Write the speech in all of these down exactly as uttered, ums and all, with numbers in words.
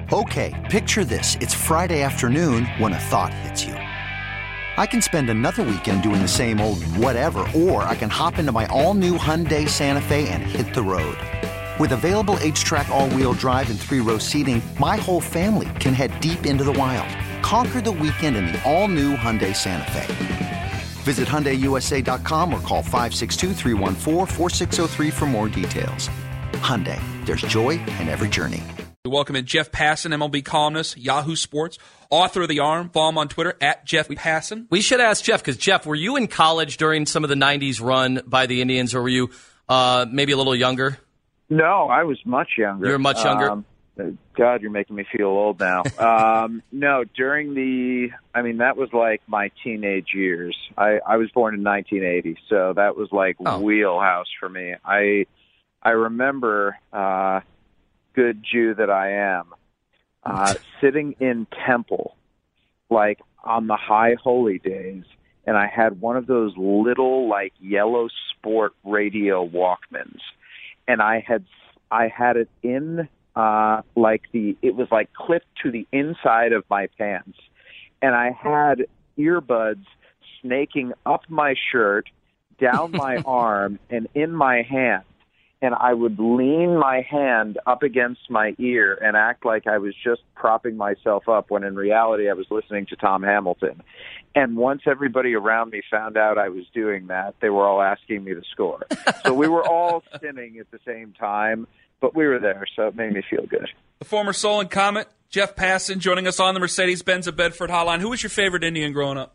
Okay, picture this. It's Friday afternoon when a thought hits you. I can spend another weekend doing the same old whatever, or I can hop into my all-new Hyundai Santa Fe and hit the road. With available H-Track all-wheel drive and three-row seating, my whole family can head deep into the wild. Conquer the weekend in the all-new Hyundai Santa Fe. Visit Hyundai U S A dot com or call five six two, three one four, four six zero three for more details. Hyundai, there's joy in every journey. We welcome in Jeff Passan, M L B columnist, Yahoo Sports, author of The Arm. Follow him on Twitter, at Jeff Passan. We should ask Jeff, because, Jeff, were you in college during some of the nineties run by the Indians, or were you uh, maybe a little younger? No, I was much younger. You were much younger? Um, God, you're making me feel old now. um, no, during the, I mean, that was like my teenage years. I, I was born in nineteen eighty, so that was like oh. wheelhouse for me. I I remember, uh, good Jew that I am, uh, sitting in Temple, like on the high holy days, and I had one of those little like yellow sport radio Walkmans, and I had I had it in uh, like the it was like clipped to the inside of my pants, and I had earbuds snaking up my shirt, down my arm, and in my hand. And I would lean my hand up against my ear and act like I was just propping myself up, when in reality I was listening to Tom Hamilton. And once everybody around me found out I was doing that, they were all asking me to score. So we were all sinning at the same time, but we were there, so it made me feel good. The former Soul and Comet, Jeff Passan, joining us on the Mercedes-Benz of Bedford hotline. Who was your favorite Indian growing up?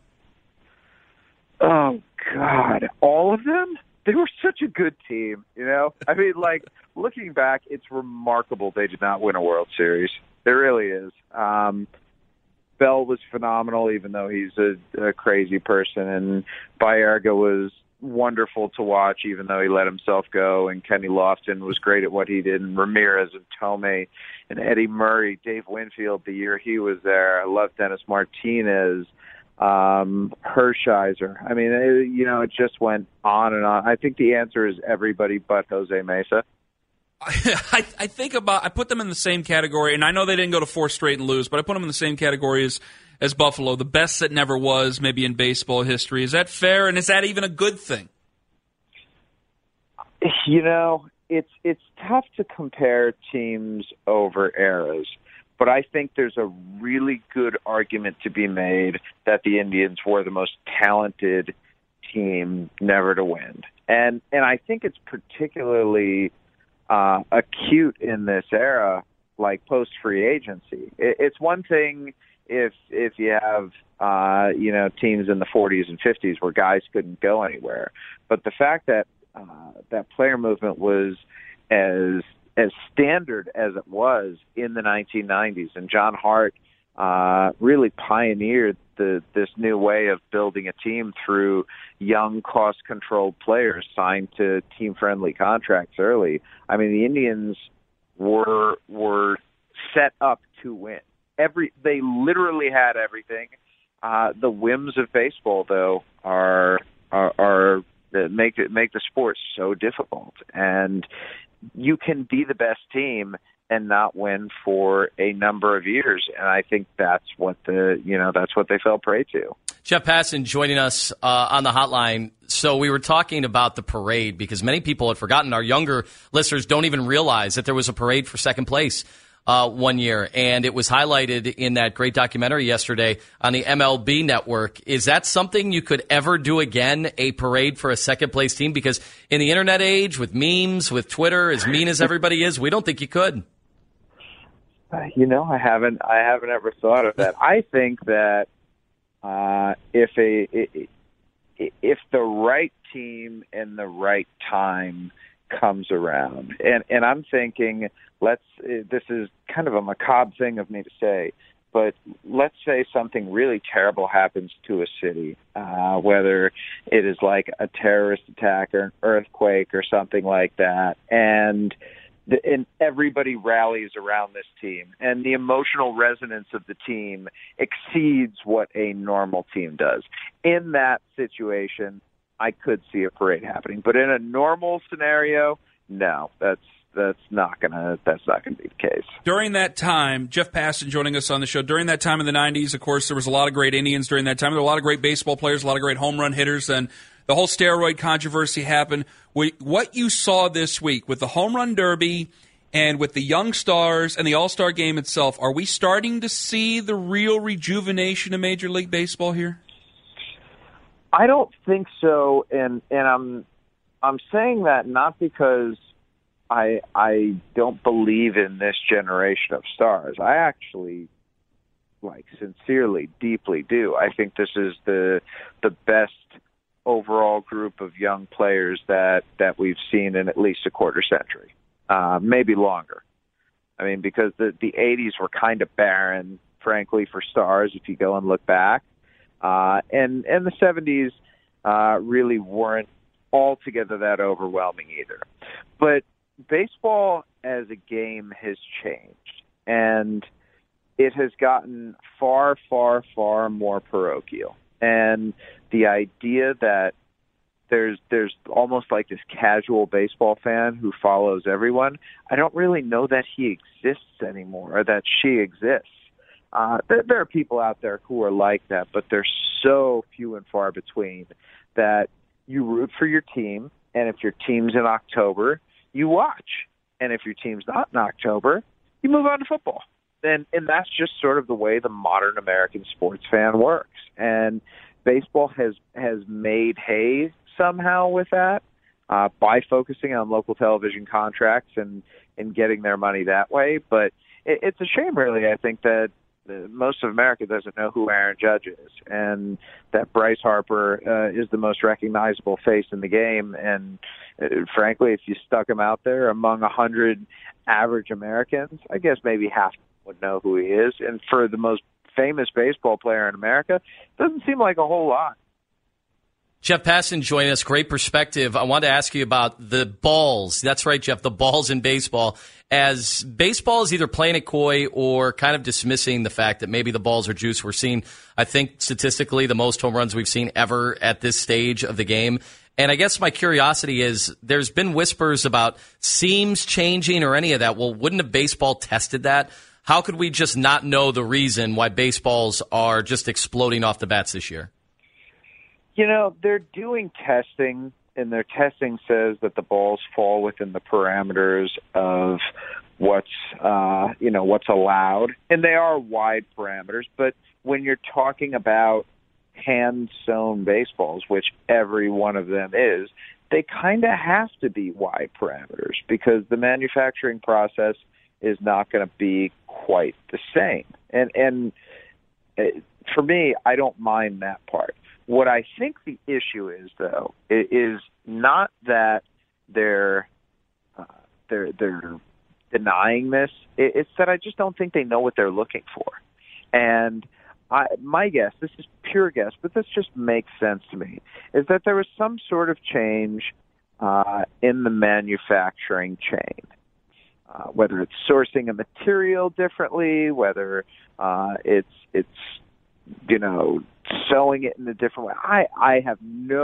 Oh, God. All of them? They were such a good team, you know? I mean, like, looking back, it's remarkable they did not win a World Series. It really is. Um, Bell was phenomenal, even though he's a, a crazy person, and Baerga was wonderful to watch, even though he let himself go, and Kenny Lofton was great at what he did, and Ramirez and Tomei and Eddie Murray, Dave Winfield, the year he was there. I love Dennis Martinez. Um, Hershiser. I mean, it, you know, it just went on and on. I think the answer is everybody but Jose Mesa. I, I think about, I put them in the same category, and I know they didn't go to four straight and lose, but I put them in the same category as, as Buffalo, the best that never was, maybe in baseball history. Is that fair, and is that even a good thing? You know, it's it's tough to compare teams over eras. But I think there's a really good argument to be made that the Indians were the most talented team never to win. And and I think it's particularly uh, acute in this era, like post-free agency. It, it's one thing if if you have, uh, you know, teams in the forties and fifties where guys couldn't go anywhere. But the fact that uh, that player movement was as as standard as it was in the nineteen nineties. And John Hart uh, really pioneered the, this new way of building a team through young, cost-controlled players signed to team-friendly contracts early. I mean, the Indians were were set up to win. Every They literally had everything. Uh, the whims of baseball, though, are are, are that make it make the sport so difficult. And you can be the best team and not win for a number of years, and I think that's what the you know that's what they fell prey to. Jeff Passan joining us uh, on the hotline. So we were talking about the parade because many people had forgotten. Our younger listeners don't even realize that there was a parade for second place uh, one year, and it was highlighted in that great documentary yesterday on the M L B Network. Is that something you could ever do again, a parade for a second-place team? Because in the internet age, with memes, with Twitter, as mean as everybody is, we don't think you could. Uh, you know, I haven't I haven't ever thought of that. I think that uh, if a if the right team and the right time comes around, and and I'm thinking, let's this is kind of a macabre thing of me to say, but let's say something really terrible happens to a city, uh, whether it is like a terrorist attack or an earthquake or something like that, and the, and everybody rallies around this team, and the emotional resonance of the team exceeds what a normal team does. In that situation, I could see a parade happening, but in a normal scenario, no, that's that's not gonna that's not gonna be the case. During that time, Jeff Passan joining us on the show. During that time in the nineties, of course, there was a lot of great Indians during that time. There were a lot of great baseball players, a lot of great home run hitters, and the whole steroid controversy happened. What you saw this week with the home run derby and with the young stars and the All-Star game itself, are we starting to see the real rejuvenation of Major League Baseball here? I don't think so, and and I'm I'm saying that not because I I don't believe in this generation of stars. I actually, like, sincerely, deeply do. I think this is the the best overall group of young players that, that we've seen in at least a quarter century, uh, maybe longer. I mean, because the, the eighties were kind of barren, frankly, for stars, if you go and look back. Uh, and, and the seventies uh, really weren't altogether that overwhelming either. But baseball as a game has changed, and it has gotten far, far, far more parochial. And the idea that there's there's almost like this casual baseball fan who follows everyone, I don't really know that he exists anymore, or that she exists. Uh, there, there are people out there who are like that, but they're so few and far between that you root for your team, and if your team's in October, you watch. And if your team's not in October, you move on to football. And, and that's just sort of the way the modern American sports fan works. And baseball has, has made hay somehow with that uh, by focusing on local television contracts and, and getting their money that way. But it, it's a shame, really, I think, that most of America doesn't know who Aaron Judge is, and that Bryce Harper uh, is the most recognizable face in the game. And uh, frankly, if you stuck him out there among a hundred average Americans, I guess maybe half would know who he is. And for the most famous baseball player in America, it doesn't seem like a whole lot. Jeff Passan joining us. Great perspective. I wanted to ask you about the balls. That's right, Jeff, the balls in baseball. As baseball is either playing it coy or kind of dismissing the fact that maybe the balls are juice. We're seeing, I think, statistically, the most home runs we've seen ever at this stage of the game. And I guess my curiosity is, there's been whispers about seams changing or any of that. Well, wouldn't have baseball tested that? How could we just not know the reason why baseballs are just exploding off the bats this year? You know, they're doing testing, and their testing says that the balls fall within the parameters of what's, uh, you know, what's allowed. And they are wide parameters, but when you're talking about hand-sewn baseballs, which every one of them is, they kind of have to be wide parameters because the manufacturing process is not going to be quite the same. And, and uh, for me, I don't mind that part. What I think the issue is, though, is not that they're uh, they're they're denying this. It's that I just don't think they know what they're looking for. And I, my guess, this is pure guess, but this just makes sense to me, is that there was some sort of change uh, in the manufacturing chain, uh, whether it's sourcing a material differently, whether uh, it's it's you know, sewing it in a different way. I, I have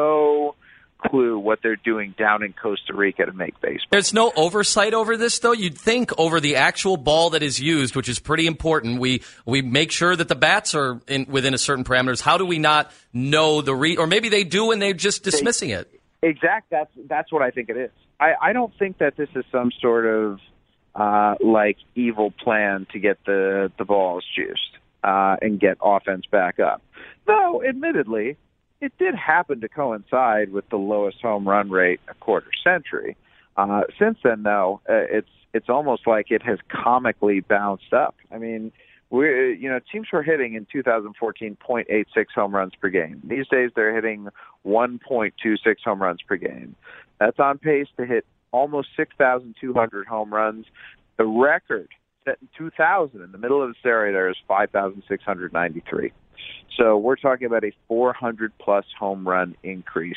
no clue what they're doing down in Costa Rica to make baseball. There's no oversight over this, though? You'd think over the actual ball that is used, which is pretty important, we we make sure that the bats are in, within a certain parameters. How do we not know the re... Or maybe they do and they're just dismissing they, it. Exact. That's, that's what I think it is. I, I don't think that this is some sort of, uh, like, evil plan to get the, the balls juiced. Uh, and get offense back up. Though, admittedly, it did happen to coincide with the lowest home run rate a quarter century. Uh, since then, though, uh, it's it's almost like it has comically bounced up. I mean, we you know teams were hitting in two thousand fourteen point eight six home runs per game. These days, they're hitting one point two six home runs per game. That's on pace to hit almost six thousand two hundred home runs. The record set in two thousand, in the middle of the area, there is five thousand six hundred ninety-three. So we're talking about a four hundred plus home run increase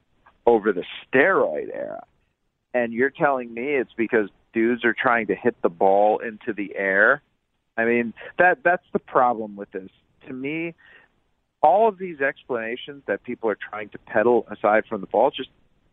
over the steroid era. And you're telling me it's because dudes are trying to hit the ball into the air? I mean, that that's the problem with this. To me, all of these explanations that people are trying to peddle aside from the ball just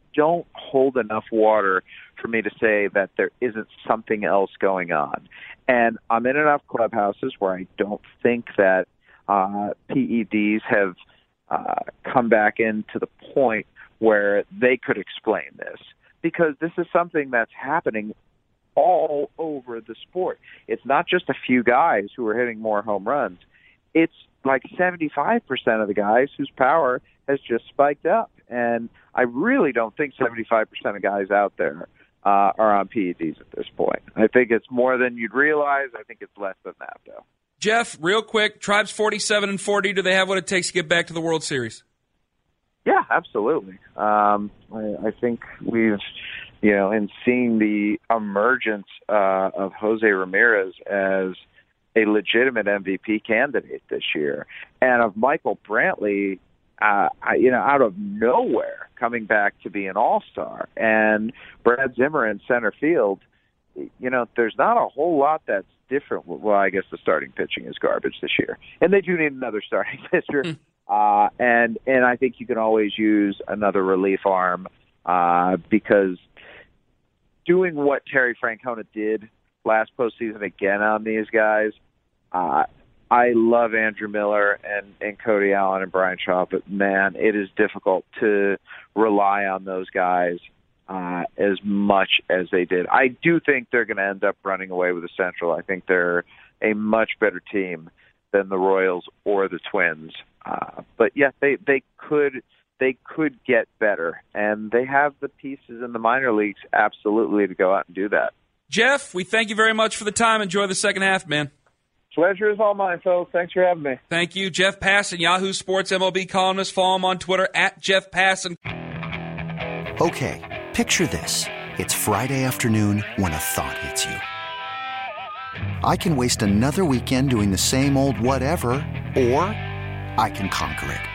don't hold enough water for me to say that there isn't something else going on. And I'm in enough clubhouses where I don't think that uh, P E Ds have uh, come back into the point where they could explain this, because this is something that's happening all over the sport. It's not just a few guys who are hitting more home runs. It's like seventy-five percent of the guys whose power has just spiked up. And I really don't think seventy-five percent of guys out there uh, are on P E Ds at this point. I think it's more than you'd realize. I think it's less than that, though. Jeff, real quick, Tribe's forty-seven and forty. Do they have what it takes to get back to the World Series? Yeah, absolutely. Um, I, I think we've, you know, in seeing the emergence uh, of Jose Ramirez as a legitimate M V P candidate this year, and of Michael Brantley, uh, you know, out of nowhere coming back to be an all-star, and Brad Zimmer in center field, you know, there's not a whole lot that's different. Well, I guess the starting pitching is garbage this year, and they do need another starting pitcher. Mm. Uh, and and I think you can always use another relief arm uh, because doing what Terry Francona did last postseason again on these guys, uh, I love Andrew Miller and, and Cody Allen and Brian Shaw, but, man, it is difficult to rely on those guys uh, as much as they did. I do think they're going to end up running away with the Central. I think they're a much better team than the Royals or the Twins. Uh, but, yeah, they, they could they could get better, and they have the pieces in the minor leagues absolutely to go out and do that. Jeff, we thank you very much for the time. Enjoy the second half, man. Pleasure is all mine, fellas. Thanks for having me. Thank you. Jeff Passan, Yahoo Sports M L B columnist. Follow him on Twitter, at Jeff Passan. Okay, picture this. It's Friday afternoon when a thought hits you. I can waste another weekend doing the same old whatever, or I can conquer it.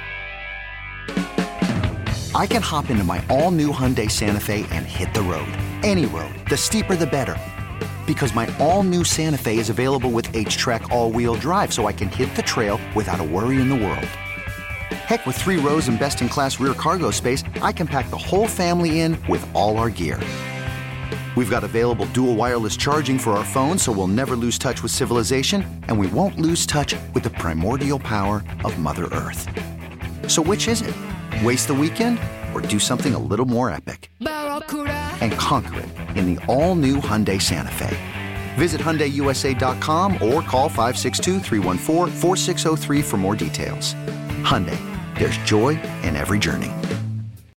I can hop into my all-new Hyundai Santa Fe and hit the road. Any road. The steeper, the better. Because my all-new Santa Fe is available with H-Track all-wheel drive, so I can hit the trail without a worry in the world. Heck, with three rows and best-in-class rear cargo space, I can pack the whole family in with all our gear. We've got available dual wireless charging for our phones, so we'll never lose touch with civilization, and we won't lose touch with the primordial power of Mother Earth. So which is it? Waste the weekend or do something a little more epic? And conquer it in the all-new Hyundai Santa Fe. Visit Hyundai U S A dot com or call five six two, three one four, four six zero three for more details. Hyundai, there's joy in every journey.